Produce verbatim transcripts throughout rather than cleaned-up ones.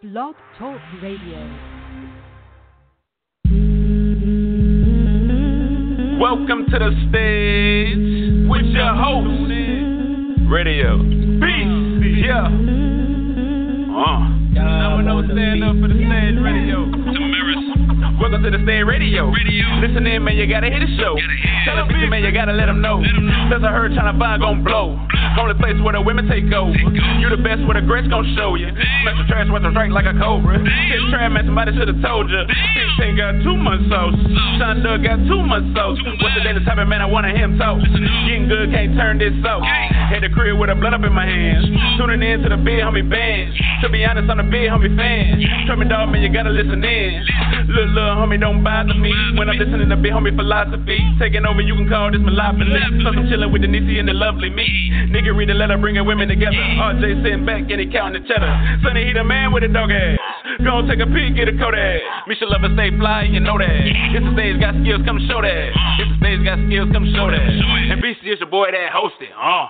Blog Talk Radio. Welcome to the stage with your host, Radio Peace. Yeah. Uh. Number no stand up for the stage radio. Welcome to the stage radio. radio. Listen in, man, you gotta hear the show. Tell them bitches, man, you gotta let them know. Since I heard China Vine gon' blow. Only place where the women take over. You the best where the grace gon' show you. Smash the trash with the strike like a cobra. Hit trash, man, somebody should've told you. sixteen got too much sauce. Sean Doug got too much sauce. What's the day the type of man I wanna hear him talk? Getting good, can't turn this off. Hit the crib with a blood up in my hands. Tuning in to the big homie bands. To be honest, I'm the big homie fan. Trust me, dog, man, you gotta listen in. Little, little homie, don't bother me. When I'm listening to big homie philosophy. Taking over, you can call this monopoly. Plus I'm chilling with the Nisi and the lovely me. Nigga read the letter, bringing women together. R J sitting back and he counting the cheddar. Sonny, he the man with the dog ass. Go take a peek, get a coat ass. Misha Lover stay fly, you know that. If the stage got skills, come show that. If the stage got skills, come show that. And B C is your boy that hosted. Uh.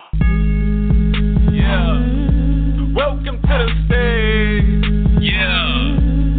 Yeah. Welcome to the stage. Yeah.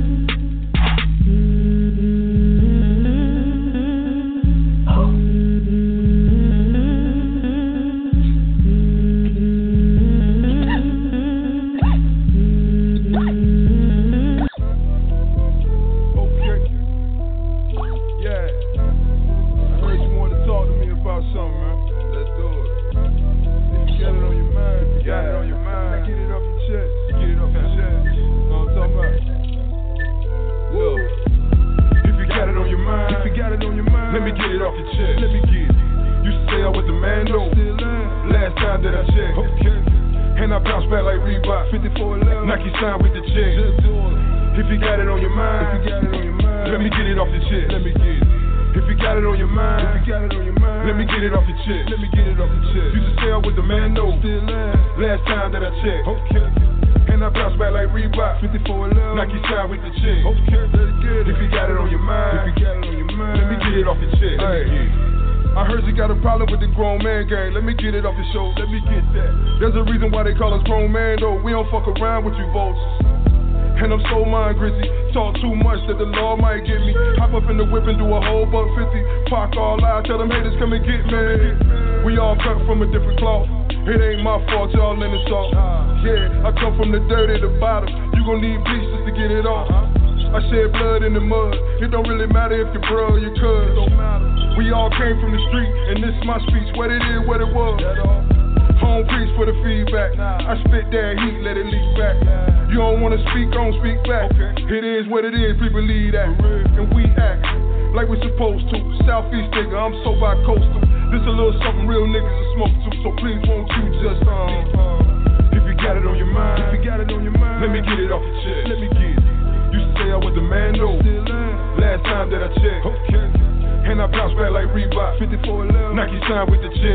There's a reason why they call us grown man, though. We don't fuck around with you vultures. And I'm so mind grizzy. Talk too much that the law might get me. Hop up in the whip and do a whole buck fifty. Park all out, tell them haters come and get me. We all cut from a different cloth. It ain't my fault, y'all in the salt. Yeah, I come from the dirt at the bottom. You gon' need bleach just to get it off. I shed blood in the mud. It don't really matter if your bro or your cuz. We all came from the street, and this is my speech. What it is, what it was. Home preach for the feedback. I spit that heat, let it leak back. You don't wanna speak, don't speak back. It is what it is, we believe that. And we act like we supposed to. Southeast nigga, I'm so bi-coastal. This a little something real niggas will smoke to. So please won't you just um, if you got it on your mind, if you got it on your mind, let me get it off your chest. Let me get it. Used to say I was the man, though. Last time that I checked, okay. And I bounce back like Reebok. fifty-four eleven Nike signed with the check.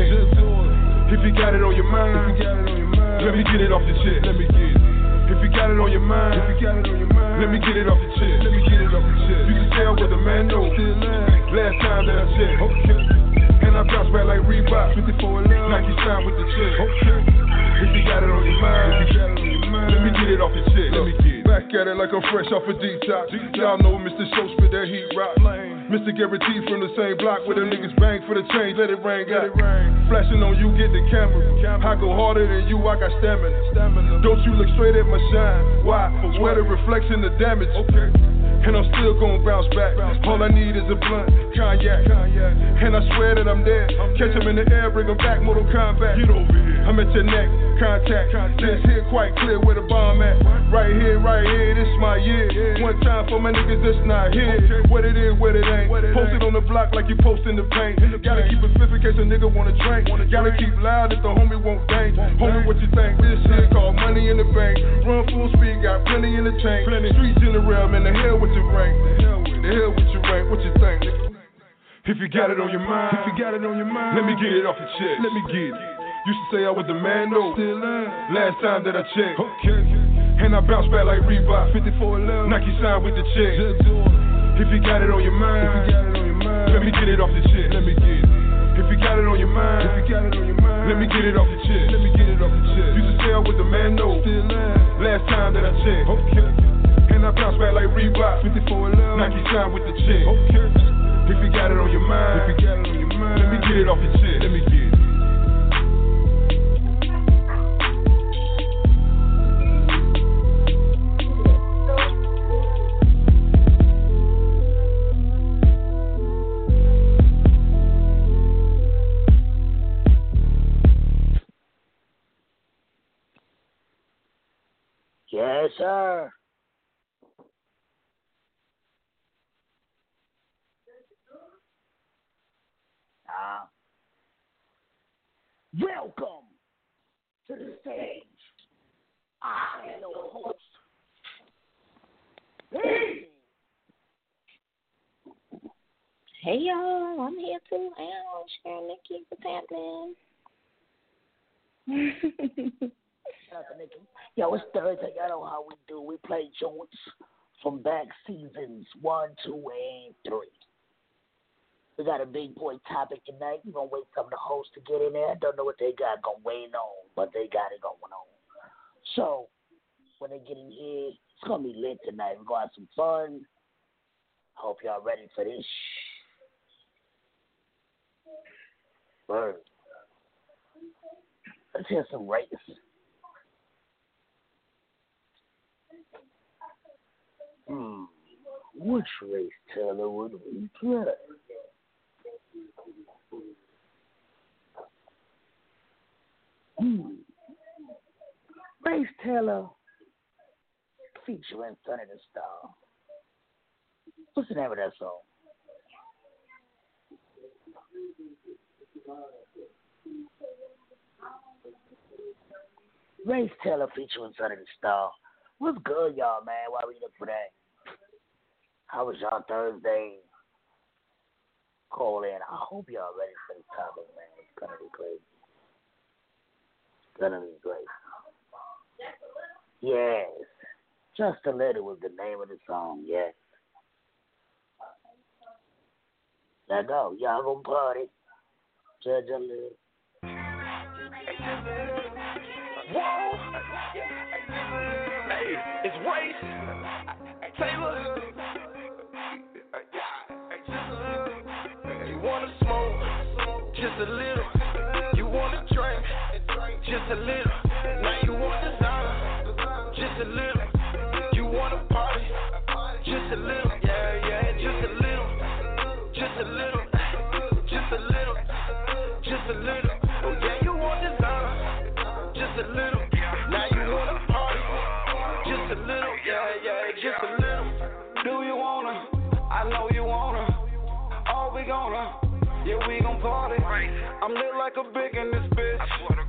If you got it on your mind, if you got it on your mind, let me get it off your chest. Let me get it. If you got it on your mind, if you got it on your mind, let me get it off your chest. Let me get it off your chest. You can say I was the man, though. Last time that I checked, okay. And I bounce back like Reebok. fifty-four eleven Nike signed with the check. Okay. If you got it on your mind, if you got it on your mind, let me get it off your chest. Let me get it. Back at it like I'm fresh off a detox. Y'all know Mister Show spit that heat rock. Mister Guarantee from the same block where them niggas bang for the change. Let it rain, got it rain. Flashing on you, get the camera. I go harder than you, I got stamina. Don't you look straight at my shine. Why? Where the reflection, the damage. Okay. And I'm still gon' bounce back. All I need is a blunt, cognac. And I swear that I'm dead. Catch him in the air, bring him back, Mortal Kombat. Get over here. I'm at your neck, contact. This here quite clear where the bomb at. Right here, right here, this my year. One time for my niggas that's not here. What it is, what it ain't. Post it on the block like you posting the paint. Gotta keep it fifth in case a nigga wanna drink. Gotta keep loud if the homie won't dang. Homie, what you think? This shit called money in the bank. Run full speed, got plenty in the tank. Streets in the realm, in the hell with your rank. The hell with your rank, what you think, nigga? If you got it on your mind, if you got it on your mind, let me get it off your chest. Let me get it. Used to say I was the man, though. Last time that I checked, okay. And I bounce back like Reebok. fifty-four eleven Nike signed with the check. If you got it on your mind, if you got it on your mind, let me get it off your chest. Let me get it. If you got it on your mind, if you got it on your mind, let me get it off your chest. Let me get it off your chest. Used to say I was the man, though. Last time that I checked, okay. And I bounce back like Reebok. fifty-four eleven. Nike shine with the chick. Okay. If you got it on your mind, if you got it on your mind, let me get it off your chest. Let me get it. Yes, sir. Uh, welcome to the stage. I am your host. Hey. Hey y'all, I'm here too. Hey, Sharon, Nikki, what's happening? Yo, it's Thursday. Y'all know how we do. We play joints from back seasons one, two, and three. We got a big boy topic tonight. We're going to wait for the hosts to get in there. I don't know what they got going on, but they got it going on. So, when they get in here, it's going to be lit tonight. We're going to have some fun. Hope y'all ready for this. Word. Let's hear some race. Hmm. Which race Taylor would we play? Hmm. Race Taylor featuring Sonny the Star. What's the name of that song? Race Taylor featuring Sonny the Star. What's good, y'all, man? Why we look for that? How was y'all Thursday? Call in. I hope y'all ready for this topic, man. It's gonna be great. It's gonna be great. Yes. Just a Little was the name of the song, yes. Let go. Y'all gonna party. Judge a little. Whoa! Hey, it's Race Taylor. You wanna smoke? Just a little. You wanna drink? Just a little. Now you want designer? Just a little. You wanna party? Just a little. Yeah, yeah, just a little. Just a little. Just a little. Just a little. Oh yeah, you want designer? Just a little. Now you wanna party? Just a little. Yeah, yeah, just a little. Do you wanna? I know you wanna. All we gonna? Yeah, we gon' party. I'm lit like a big in this bitch.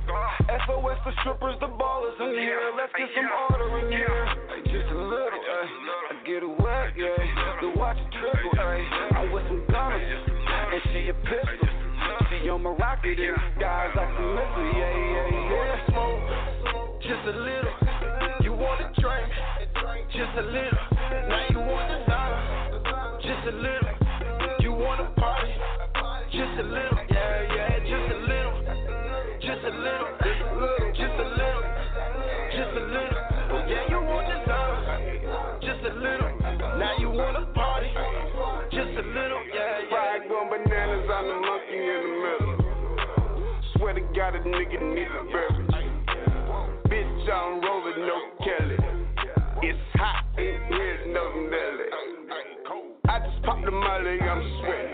S O S for strippers, the ballers in here. Let's get some order in here. Hey, just a little, ay. I get it wet, yeah. The watch a triple, ay. I'm with some gunners, and she a pistol. She on my rocket, and guys like some missile, yeah, yeah, yeah. Smoke, just a little. You want a drink? Just a little. Now you want designer? Just a little. You want a party? Just a little, yeah, yeah, just a little, just a little, just a little, just a little. Oh yeah, you want designer, just a little. Now you want a party, just a little, yeah, yeah. Fried gun bananas on the monkey in the middle. Swear to God, a nigga need a beverage. Bitch on rolling, no Kelly. It's hot in here, no Nelly. I just popped the molly, I'm sweating.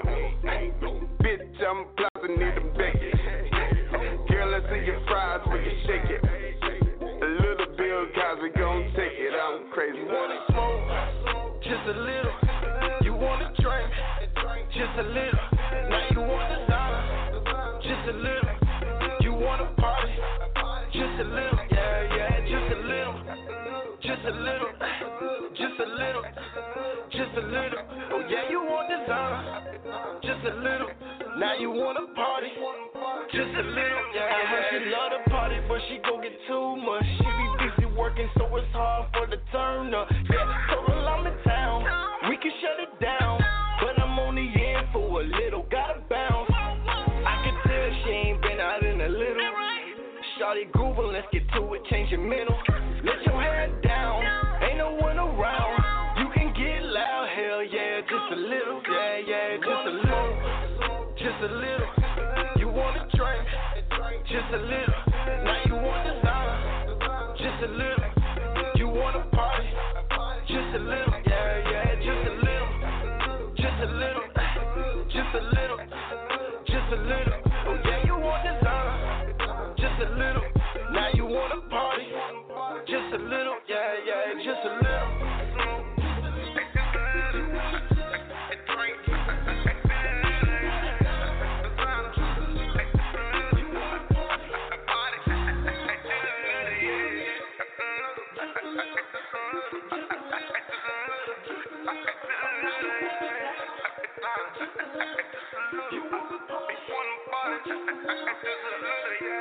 Bitch, I'm plaza, need a bacon. Girl, let's see your fries when you shake it. A little Bill Cosby gon' take it. I'm crazy. You wanna smoke? Just a little. You wanna drink? Just a little. Now you want designer? Just a little. You wanna party? Just a little. Yeah, yeah, just a little. Just a little. Just a little. Just a little. Oh yeah, you want designer? Just a little. Now you wanna party? Just a little. Yeah, I heard she love to party, but she gon' get too much. She be busy working, so it's hard for the turn up. Yeah, so well, I'm in town. We can shut it down, but I'm only in for a little. Gotta bounce. I can tell she ain't been out in a little. Shawty groovin', let's get to it. Change your middle. Let your head down. Ain't no one around. a little, yeah, yeah, just a little, just a little. You want a drink, just a little. Now you want designer, just a little. You want a party, just a little, yeah, yeah, just a little, just a little, just a little, just a little. Oh yeah, you want designer, just a little. Now you want a party, just a little, yeah, yeah, just a little. You wanna party, just a little, yeah.